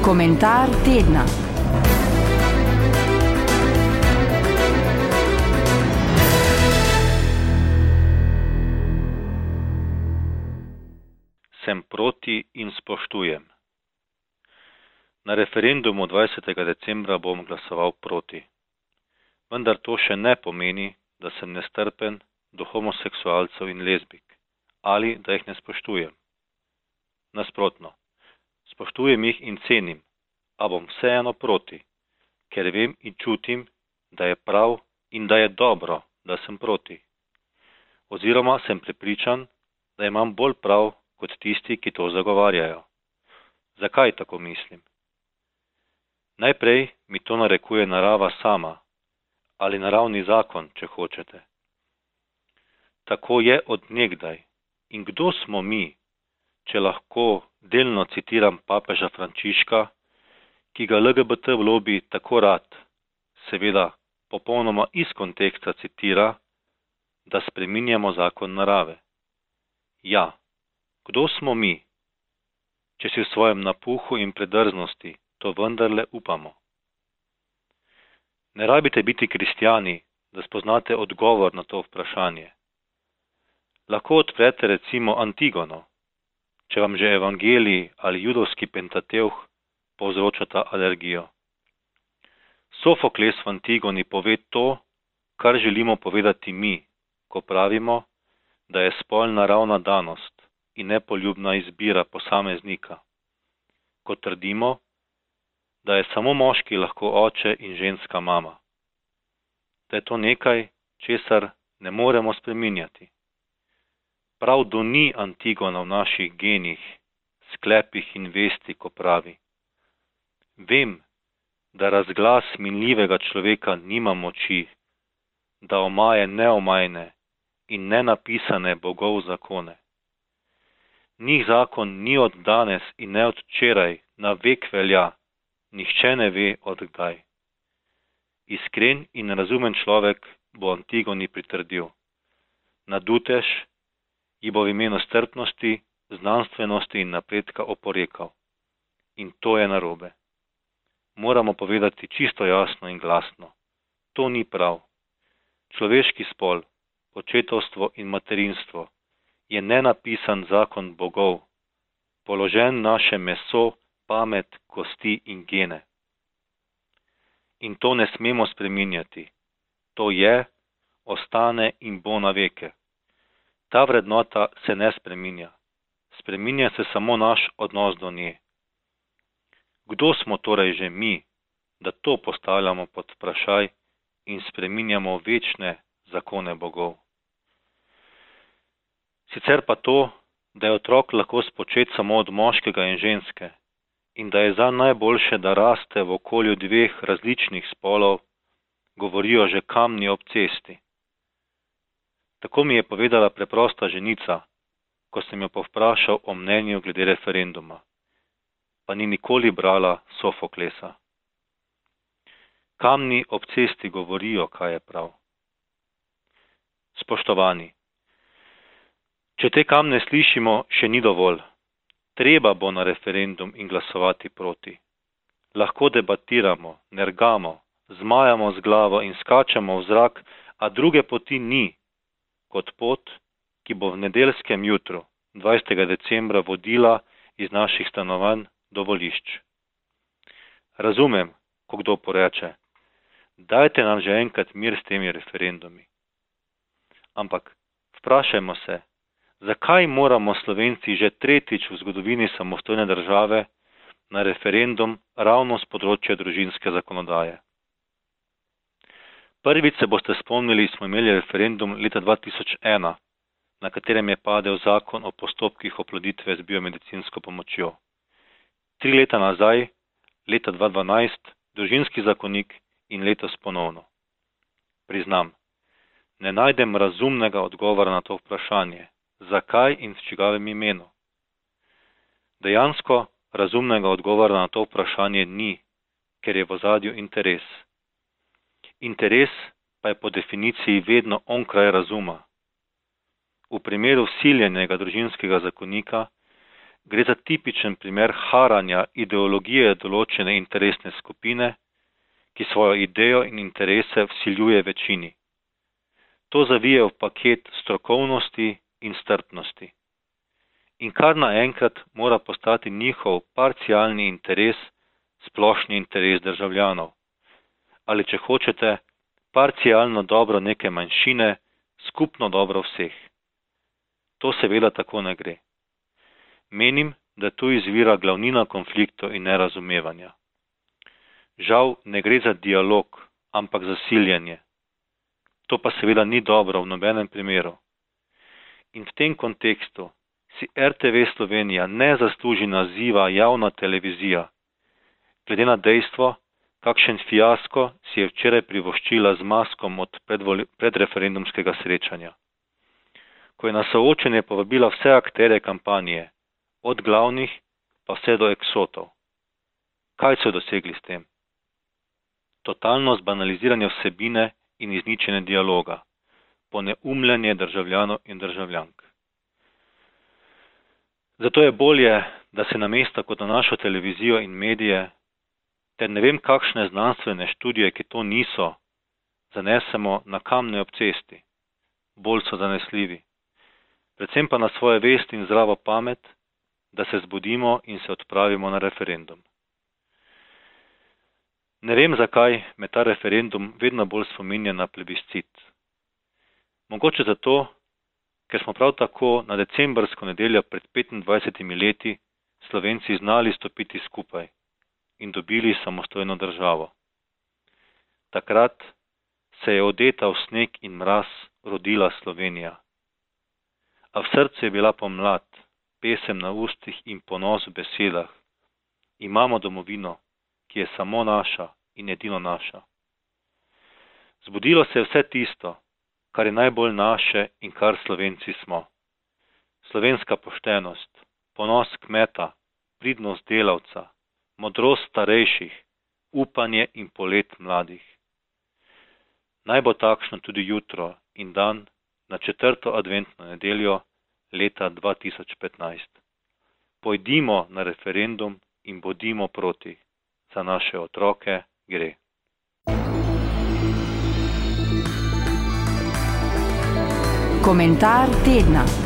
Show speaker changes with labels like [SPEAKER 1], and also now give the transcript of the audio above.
[SPEAKER 1] Komentar tedna.
[SPEAKER 2] Sem proti in spoštujem. Na referendumu 20. decembra bom glasoval proti. Vendar to še ne pomeni, da sem nestrpen do homoseksualcev in lezbik ali da jih ne spoštujem. Nasprotno, spoštujem jih in cenim, a bom vseeno proti, ker vem in čutim, da je prav in da je dobro, da sem proti. Oziroma sem prepričan, da imam bolj prav kot tisti, ki to zagovarjajo. Zakaj tako mislim? Najprej mi to narekuje narava sama, ali naravni zakon, če hočete. Tako je od nekdaj. In kdo smo mi, če lahko delno citiram papeža Frančiška, ki ga LGBT lobby tako rad, seveda popolnoma iz konteksta citira, da spreminjamo zakon narave. Ja, kdo smo mi, če si v svojem napuhu in predrznosti to vendarle upamo? Ne rabite biti kristjani, da spoznate odgovor na to vprašanje. Lahko odprete recimo Antigono, če vam že evangelij ali judovski pentatevh povzročata alergijo. Sofokles v Antigoni pove to, kar želimo povedati mi, ko pravimo, da je spol naravna danost in nepoljubna izbira posameznika. Ko trdimo, da je samo moški lahko oče in ženska mama. Da je to nekaj, česar ne moremo spreminjati. Prav do ni Antigona v naših genih, sklepih in vesti, ko pravi: vem, da razglas minljivega človeka nima moči, da omaje neomajne in nenapisane bogov zakone. Njih zakon ni od danes in ne od včeraj, na vek velja, nihče ne ve od kdaj. Iskren in razumen človek bo Antigoni pritrdil. Nadutež ji bo v imenu strpnosti, znanstvenosti in napredka oporekal. In to je narobe. Moramo povedati čisto jasno in glasno. To ni prav. Človeški spol, očetovstvo in materinstvo je nenapisan zakon bogov, položen naše meso, pamet, kosti in gene. In to ne smemo spreminjati. To je, ostane in bo na veke. Ta vrednota se ne spreminja. Spreminja se samo naš odnos do nje. Kdo smo torej že mi, da to postavljamo pod vprašaj in spreminjamo večne zakone bogov? Sicer pa to, da je otrok lahko spočet samo od moškega in ženske in da je zanj najboljše, da raste v okolju dveh različnih spolov, govorijo že kamni ob cesti. Tako mi je povedala preprosta ženica, ko sem jo povprašal o mnenju glede referenduma, pa ni nikoli brala Sofoklesa. Kamni ob cesti govorijo, kaj je prav. Spoštovani, če te kamne slišimo, še ni dovolj. Treba bo na referendum in glasovati proti. Lahko debatiramo, nergamo, zmajamo z glavo in skačemo v zrak, a druge poti ni, kot pot, ki bo v nedeljskem jutru, 20. decembra, vodila iz naših stanovanj do volišč. Razumem, ko kdo poreče: dajte nam že enkrat mir s temi referendumi. Ampak vprašajmo se, zakaj moramo Slovenci že tretjič v zgodovini samostojne države na referendum ravno z področja družinske zakonodaje? Prvič se boste spomnili, smo imeli referendum leta 2001, na katerem je padel zakon o postopkih oploditve z biomedicinsko pomočjo. 3 leta nazaj, leta 2012, družinski zakonik in letos ponovno. Priznam, ne najdem razumnega odgovora na to vprašanje, zakaj in s čigavem imenu. Dejansko razumnega odgovora na to vprašanje ni, ker je v ozadju interes. Interes pa je po definiciji vedno onkraj razuma. V primeru vsiljenega družinskega zakonika Gre za tipičen primer haranja ideologije določene interesne skupine, ki svojo idejo in interese vsiljuje večini. To zavije v paket strokovnosti in strpnosti. In kar naenkrat mora postati njihov parcialni interes splošni interes državljanov. Ali če hočete, parcialno dobro neke manjšine, skupno dobro vseh. To seveda tako ne gre. Menim, da tu izvira glavnina konfliktov in nerazumevanja. Žal ne gre za dialog, ampak za siljenje. To pa seveda ni dobro v nobenem primeru. In v tem kontekstu si RTV Slovenija ne zasluži naziva javna televizija, glede na dejstvo, kakšen fiasko si je včeraj privoščila z maskom od predreferendumskega srečanja. Ko je na soočenje povabila vse akterje kampanje, od glavnih pa vse do eksotov. Kaj so dosegli s tem? Totalno zbanaliziranje vsebine in izničenje dialoga, poneumljanje državljanov in državljank. Zato je bolje, da se namesto kot na našo televizijo in medije, ter ne vem kakšne znanstvene študije, ki to niso, zanesemo na kamne ob cesti. Bolj so zanesljivi. Predvsem pa na svoje vest in zdravo pamet, da se zbudimo in se odpravimo na referendum. Ne vem, zakaj me ta referendum vedno bolj spominja na plebiscit. Mogoče zato, ker smo prav tako na decembrsko nedeljo pred 25 leti Slovenci znali stopiti skupaj in dobili samostojno državo. Takrat se je odeta v sneg in mraz rodila Slovenija. A v srcu je bila pomlad, pesem na ustih in ponos v besedah. Imamo domovino, ki je samo naša in edino naša. Zbudilo se je vse tisto, kar je najbolj naše in kar Slovenci smo. Slovenska poštenost, ponos kmeta, pridnost delavca, modrost starejših, upanje in polet mladih. Naj bo takšno tudi jutro in dan na 4. adventno nedeljo leta 2015. Pojdimo na referendum in bodimo proti. Za naše otroke gre.
[SPEAKER 1] Komentar tedna.